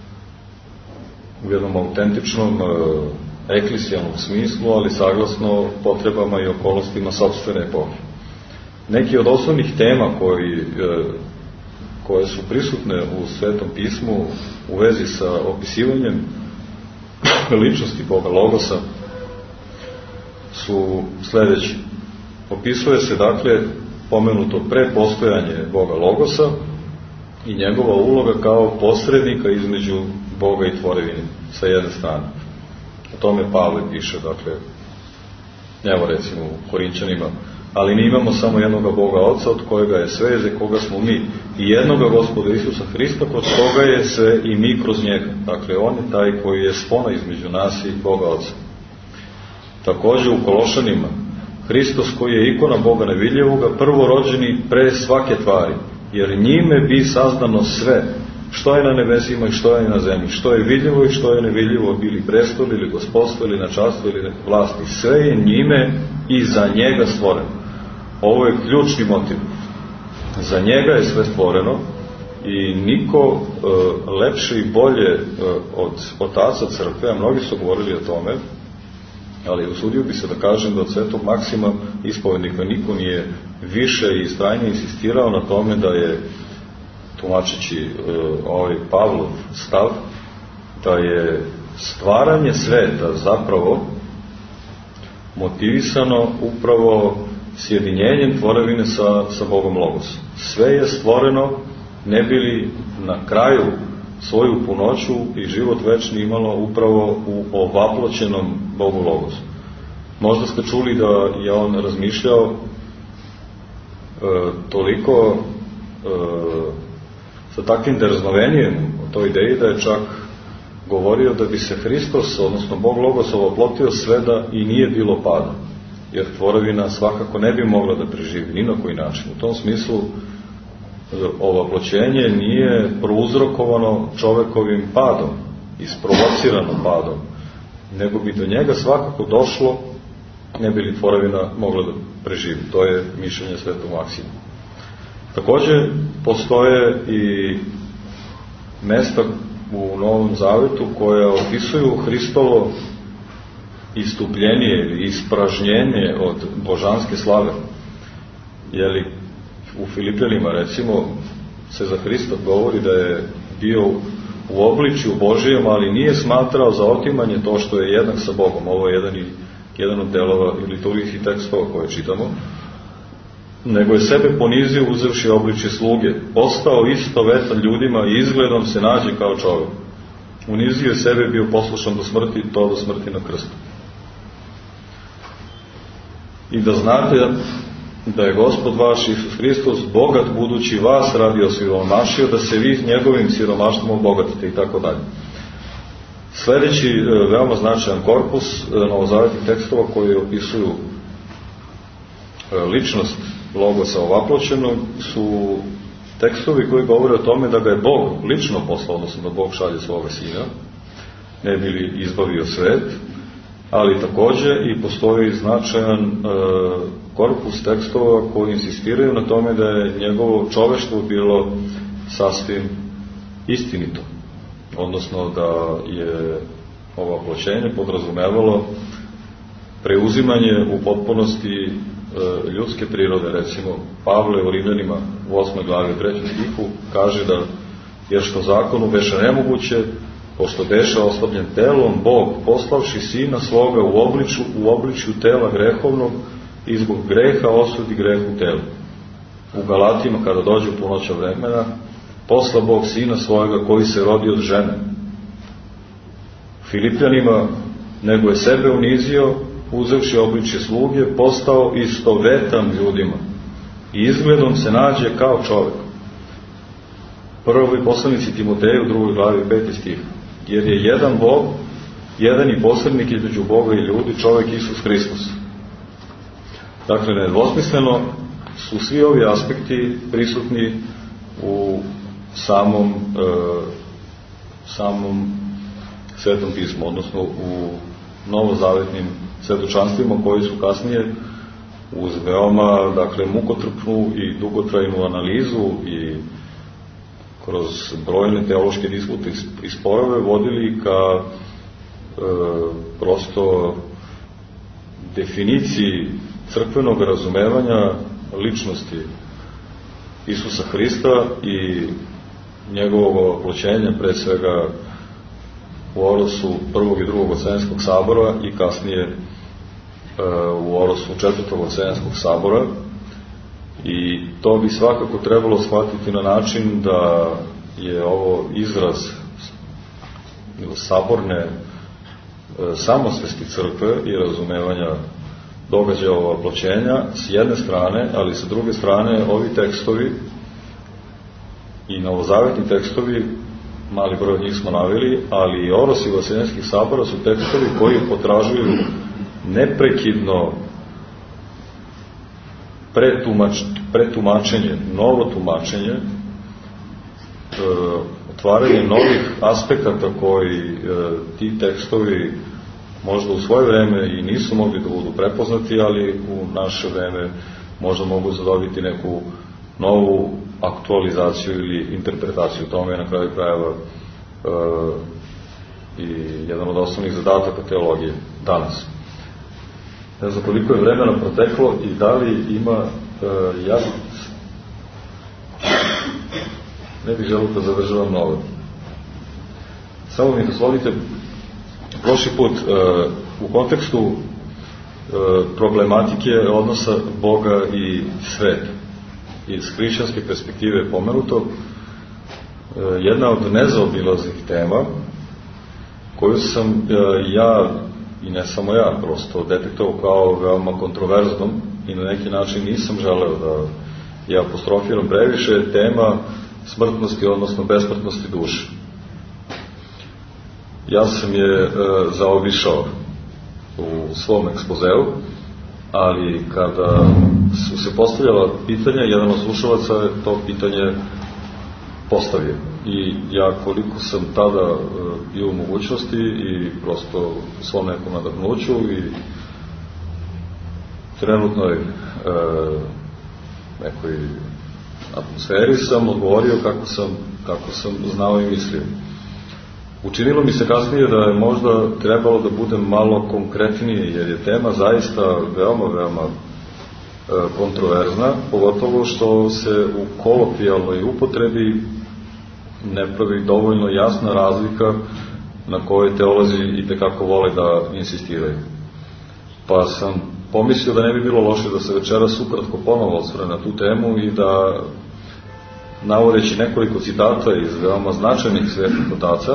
Speaker 3: u jednom autentičnom eklesijalnom smislu, ali saglasno potrebama i okolnostima sopstvene epohe. Neki od osnovnih tema koji, koje su prisutne u Svetom pismu u vezi sa opisivanjem ličnosti Boga Logosa su sledeći. Opisuje se, dakle, pomenuto prepostojanje Boga Logosa i njegova uloga kao posrednika između Boga i tvorevine, sa jedne strane. O tome Pavle piše, dakle, evo recimo u Korinćanima, ali mi imamo samo jednoga Boga Oca, od kojega je sve, za koga smo mi, i jednoga Gospoda Isusa Hrista, kod koga je sve i mi kroz njega. Dakle, on je taj koji je spona između nas i Boga Oca. Takođe u Kološanima, Hristos koji je ikona Boga nevidljivoga, prvorođeni pre svake tvari, jer njime bi sazdano sve, što je na nebesima i što je na zemlji, što je vidljivo i što je nevidljivo, bili prestol ili gospodstvo ili načastvo ili vlasti, sve je njime i za njega stvoreno. Ovo je ključni motiv. Za njega je sve stvoreno i niko e, lepše i bolje e, od otaca crkve, a mnogi su govorili o tome, ali usudio bi se da kažem da od Svetog Maksima ispovednika niko nije više i istrajnije insistirao na tome da je, tumačeći e, ovaj Pavlov stav, da je stvaranje sveta zapravo motivisano upravo sjedinjenjem tvorevine sa, sa Bogom Logosom. Sve je stvoreno ne bi li na kraju svoju punoću i život večni imalo upravo u ovaploćenom Bogu Logosu. Možda ste čuli da je on razmišljao e, toliko e, sa takvim drznovenijem o toj ideji da je čak govorio da bi se Hristos, odnosno Bog Logos, ovoplotio sve da i nije bilo pada, jer tvorevina svakako ne bi mogla da preživi ni na koji način. U tom smislu ovoploćenje nije prouzrokovano čovekovim padom, isprovocirano padom, nego bi do njega svakako došlo, ne bi li tvorevina mogla da preživi. To je mišljenje Svetog Maksima. Takođe, postoje i mesta u Novom Zavetu koja opisuju Hristovo istupljenje ili ispražnjenje od božanske slave. Jeli, u Filipljanima, recimo, se za Hrista govori da je bio u obličju Božijem, ali nije smatrao za otimanje to što je jednak sa Bogom. Ovo je jedan jedan od delova i liturgijskih tekstova koje čitamo, nego je sebe ponizio uzevši obličje sluge, postao istovetan ljudima i izgledom se nađe kao čovjek. Unizio je sebe, bio poslušan do smrti, to do smrti na krstu. I da znate da je Gospod vaš Isus Hristos bogat budući vas radi osiromašio, da se vi njegovim siromaštvom obogatite i tako dalje. Sljedeći veoma značajan korpus novozavetnih tekstova koji opisuju ličnost Logosa ovaploćenog su tekstovi koji govore o tome da ga je Bog lično poslao, odnosno da Bog šalje svoga sina, ne bi li izbavio svet, ali takođe i postoji značajan e, korpus tekstova koji insistiraju na tome da je njegovo čoveštvo bilo sasvim istinito, odnosno da je ovo oploćenje podrazumevalo preuzimanje u potpunosti e, ljudske prirode. Recimo, Pavle u Rimljanima u osmoj glavi trećem stihu kaže da jer što zakonu beše nemoguće, pošto beše oslabljen telom, Bog, poslavši sina svoga u obliču, u obličju tela grehovnog i zbog greha osudi greh u telu. U Galatima, kada dođe u punoća vremena, posla Bog sina svojega koji se rodi od žene. Filipljanima, nego je sebe unizio, uzevši obličje sluge, postao istovetan ljudima i izgledom se nađe kao čovjek. Prvoj poslanici Timoteju, u drugoj glavi, peti stih. Jer je jedan Bog, jedan i posrednik između Boga i ljudi, čovjek Isus Hristos. Dakle, nedvosmisleno su svi ovi aspekti prisutni u samom, e, samom Svetom pismu, odnosno u novozavetnim svedočanstvima koji su kasnije uz veoma, dakle, mukotrpnu i dugotrajnu analizu i kroz brojne teološke dispute i sporove vodili ka e, prosto definiciji crkvenog razumevanja ličnosti Isusa Hrista i njegovog oploćenja, pre svega u orosu prvog i drugog Vaseljenskog sabora i kasnije e, u orosu četvrtog Vaseljenskog sabora. I to bi svakako trebalo shvatiti na način da je ovo izraz saborne e, samosvesti crkve i razumevanja događaja oploćenja s jedne strane, ali sa druge strane ovi tekstovi i novozavetni tekstovi, mali broj od njih smo naveli, ali i orosi Vaseljenskih sabora su tekstovi koji potražuju neprekidno pretumač, pretumačenje, novo tumačenje, e, otvaranje novih aspekata koji e, ti tekstovi možda u svoje vreme i nisu mogli da budu prepoznati, ali u naše vreme možda mogu zadobiti neku novu aktualizaciju ili interpretaciju tome, na kraju krajeva e, i jedan od osnovnih zadataka teologije danas. Ne znam koliko je vremena proteklo i da li ima e, ja ne bih želeo da zadržavam mnogo. Samo mi dozvolite, prošli put e, u kontekstu e, problematike odnosa Boga i sveta iz hrišćanske perspektive pomenuto, e, jedna od nezaobilaznih tema koju sam e, ja i ne samo ja, prosto detektovao kao veoma kontroverznom i na neki način nisam želeo da je apostrofiram previše, tema smrtnosti, odnosno besmrtnosti duše. Ja sam je e, zaobišao u svom ekspozeu, ali kada su se postavljala pitanja, jedan od slušalaca je to pitanje postavio. I ja koliko sam tada e, bio u mogućnosti i prosto u svom nekom nadahnuću i trenutnoj e, nekoj atmosferi sam odgovorio kako sam, kako sam znao i mislio. Učinilo mi se kasnije da je možda trebalo da budem malo konkretnije, jer je tema zaista veoma, veoma e, kontroverzna, pogotovo što se u kolokvijalnoj upotrebi ne pravi dovoljno jasna razlika na kojoj teolozi i tekako vole da insistiraju. Pa sam pomislio da ne bi bilo loše da se večeras ukratko ponovo osvrne na tu temu i da, navodeći nekoliko citata iz veoma značajnih svetih otaca,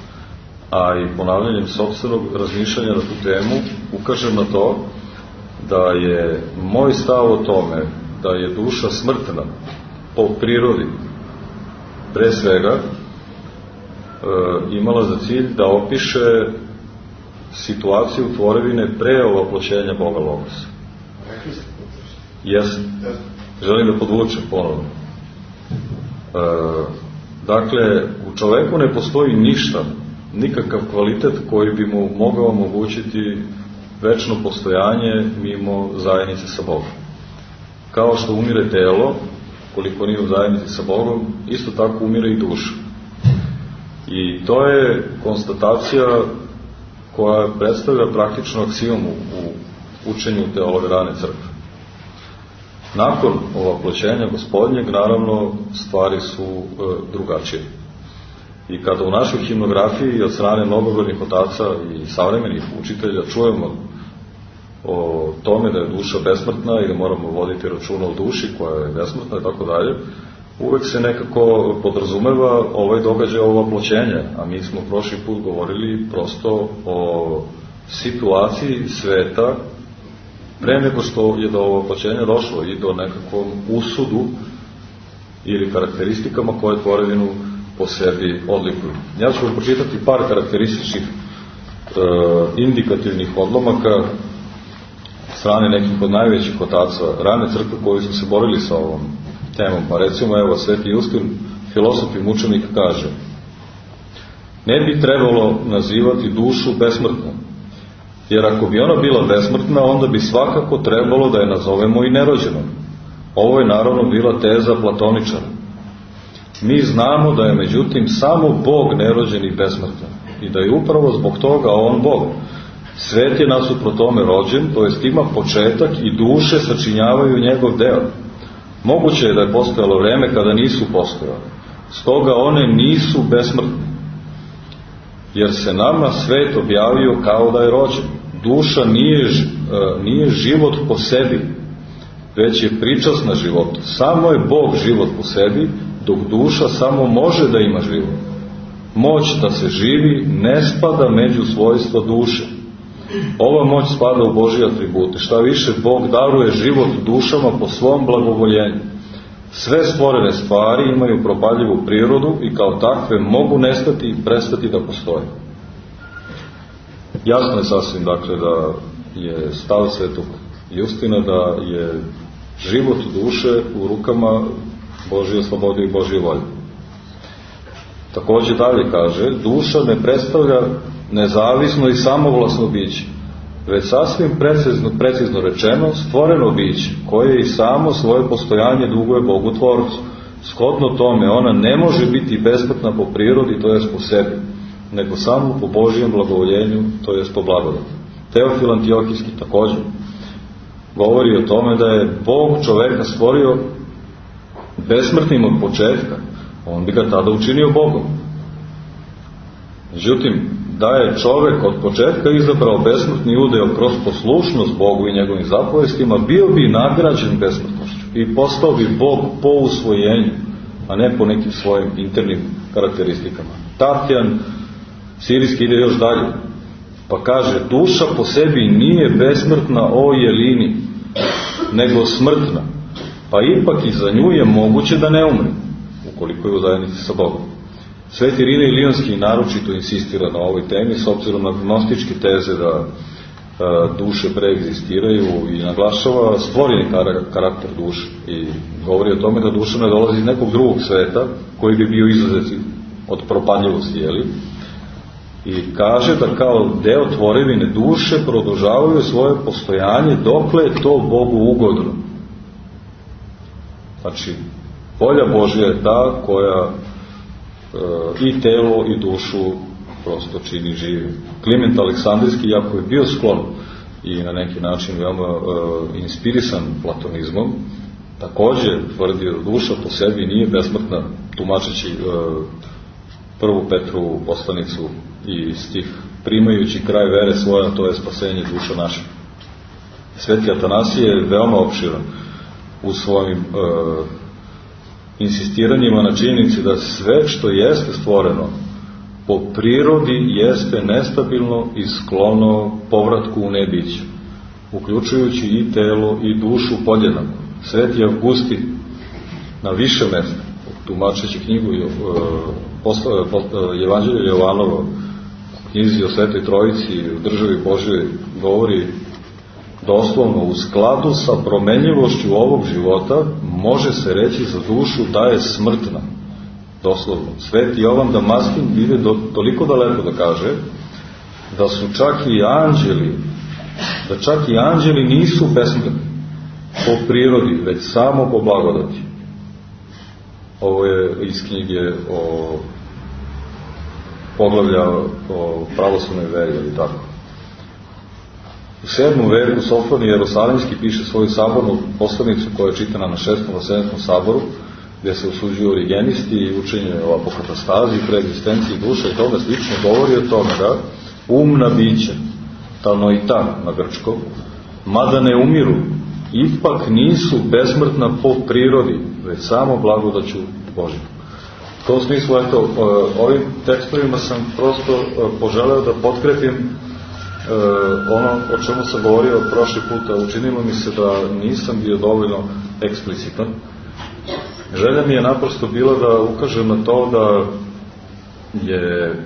Speaker 3: a i ponavljanjem sopstvenog razmišljanja na tu temu, ukažem na to da je moj stav o tome da je duša smrtna po prirodi, pre svega, e, imala za cilj da opiše situaciju tvorevine pre ovoploćenja Boga Logosa. Jesam. Želim da podvučem ponovno. E, dakle, u čoveku ne postoji ništa, nikakav kvalitet koji bi mu mogao omogućiti večno postojanje mimo zajednice sa Bogom. Kao što umire telo, koliko nije u zajednici sa Bogom, isto tako umire i duša. I to je konstatacija koja predstavlja praktično aksiomu u učenju teologa rane crkve. Nakon ovoploćenja Gospodnjeg, naravno, stvari su e, drugačije. I kada u našoj himnografiji od strane mnogobrojnih otaca i savremenih učitelja čujemo o tome da je duša besmrtna i da moramo voditi računa o duši koja je besmrtna i tako dalje, uvek se nekako podrazumeva ovaj događaj ovoploćenja, a mi smo prošli put govorili prosto o situaciji sveta pre nego što je do ovoploćenja došlo i do nekakvom usudu ili karakteristikama koje tvorevinu po sebi odlikuju. Ja ću vam pročitati par karakterističnih e, indikativnih odlomaka strane nekih od najvećih otaca rane crkve koji su se borili sa ovom temom. Pa recimo, evo, Sveti Justin, filosof i mučenik, kaže: ne bi trebalo nazivati dušu besmrtnom, jer ako bi ona bila besmrtna, onda bi svakako trebalo da je nazovemo i nerođenom. Ovo je naravno bila teza Platoničara. Mi znamo da je međutim samo Bog nerođen i besmrtan i da je upravo zbog toga on Bog. Svet je nasuprot tome rođen, to jest ima početak i duše sačinjavaju njegov deo. Moguće je da je postojalo vreme kada nisu postojale. Stoga one nisu besmrtne, jer se nama svet objavio kao da je rođen. Duša nije, nije život po sebi, već je pričasna životu. Samo je Bog život po sebi, dok duša samo može da ima život. Moć da se živi ne spada među svojstva duše. Ova moć spada u Božje atribute. Šta više, Bog daruje život dušama po svom blagovoljenju. Sve stvorene stvari imaju propadljivu prirodu i kao takve mogu nestati i prestati da postoje. Jasno je sasvim, dakle, da je stav Svetog Justina da je život duše u rukama Božje slobode i Božje volje. Takođe dalje kaže: duša ne predstavlja nezavisno i samovlasno biće, već sasvim precizno, precizno rečeno stvoreno biće, koje i samo svoje postojanje duguje Bogu Tvorcu. Shodno tome, ona ne može biti besmrtna po prirodi, to jest po sebi, nego samo po Božjem blagovoljenju, to jest po blagodati. Teofil Antiohijski takođe govori o tome da je Bog čoveka stvorio besmrtnim od početka, on bi ga tada učinio Bogom. Međutim, da je čovek od početka izabrao besmrtni udeo kroz poslušnost Bogu i njegovim zapovestima, bio bi nagrađen besmrtnošću i postao bi Bog po usvojenju, a ne po nekim svojim internim karakteristikama. Tartijan sirijski ide još dalje, pa kaže: duša po sebi nije besmrtna o jelini, nego smrtna, pa ipak i za nju je moguće da ne umre, ukoliko je u zajednici sa Bogom. Sveti Irinej Lionski naročito insistira na ovoj temi, s obzirom na gnostičke teze da a, duše preegzistiraju, i naglašava stvoreni karakter duše i govori o tome da duša ne dolazi iz nekog drugog sveta koji bi bio izuzet od propadljivosti, jeli? I kaže da kao deo tvorevine duše produžavaju svoje postojanje dokle je to Bogu ugodno. Znači, volja Božja je ta koja i telo i dušu prosto čini živim. Kliment Aleksandrijski, jako je bio sklon i na neki način veoma uh, inspirisan platonizmom, takođe tvrdio da duša po sebi nije besmrtna, tumačeći uh, prvu Petrovu poslanicu i stih: primajući kraj vere svoja, to je spasenje duša naša. Sveti Atanasije je veoma opširan u svojim e, insistiranjima na činjenici da sve što jeste stvoreno po prirodi jeste nestabilno i sklono povratku u nebiće, uključujući i telo i dušu podjednako. Sveti Avgustin na više mesta, tumačeći knjigu e, posla, posla, Evanđelja Jovanova, knjizi o Svetoj Trojici u državi Božjoj, govori doslovno: u skladu sa promenljivošću ovog života može se reći za dušu da je smrtna. Doslovno. Sveti Jovan Damaskin ide do, toliko daleko da kaže da su čak i anđeli, da čak i anđeli nisu besmrtni po prirodi, već samo po blagodati. Ovo je iz knjige o poglavlja o pravoslavnoj veri, ili tako. U sedmom veku Sofronije Jerusalimski piše svoju sabornu poslanicu koja je čitana na šestom sedmom saboru, gde se osuđuju origenisti i učenje o apokatastazi, preegzistenciji duše i tome slično. Govori o tome da umna bića, tanoitan na grčkom, mada ne umiru, ipak nisu bezmrtna po prirodi, već samo blagodaću Božju. U tom smislu, eto, ovim tekstovima sam prosto poželeo da potkrepim ono o čemu sam govorio prošli puta. Učinilo mi se da nisam bio dovoljno eksplicitan. Želja mi je naprosto bila da ukažem na to da je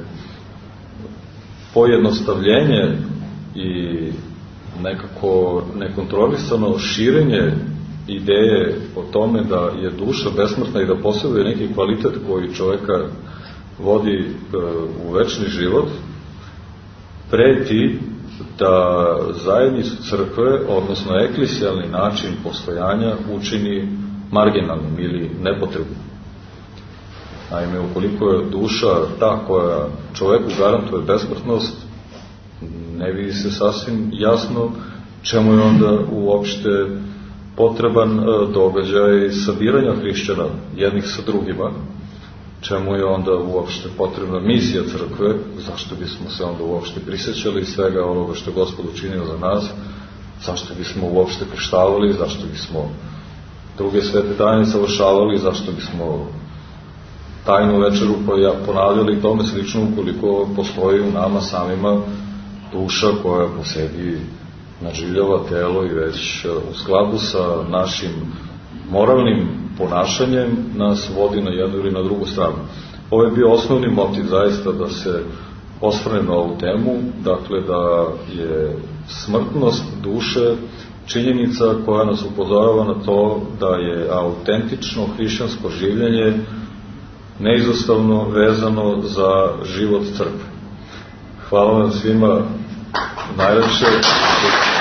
Speaker 3: pojednostavljenje i nekako nekontrolisano širenje ideje o tome da je duša besmrtna i da posjeduje neki kvalitet koji čoveka vodi u večni život, preti da zajednicu crkve, odnosno eklesijalni način postojanja, učini marginalnim ili nepotrebnim. Naime, ukoliko je duša ta koja čoveku garantuje besmrtnost, ne vidi se sasvim jasno čemu je onda uopšte potreban događaj sabiranja hrišćana jednih sa drugima, čemu je onda uopšte potrebna misija crkve, zašto bismo se onda uopšte prisjećali svega onoga što je Gospod učinio za nas, zašto bismo uopšte krštavali, zašto bismo druge svete tajne savršavali, zašto bismo tajnu večeru ponavljali i tome slično, ukoliko postoji u nama samima duša koja po sebi nadživljava telo i već u skladu sa našim moralnim ponašanjem nas vodi na jednu ili na drugu stranu. Ovo je bio osnovni motiv zaista da se osvrne na ovu temu, dakle da je smrtnost duše činjenica koja nas upozorava na to da je autentično hrišćansko življenje neizostavno vezano za život crkve. Hvala vam svima najlepše.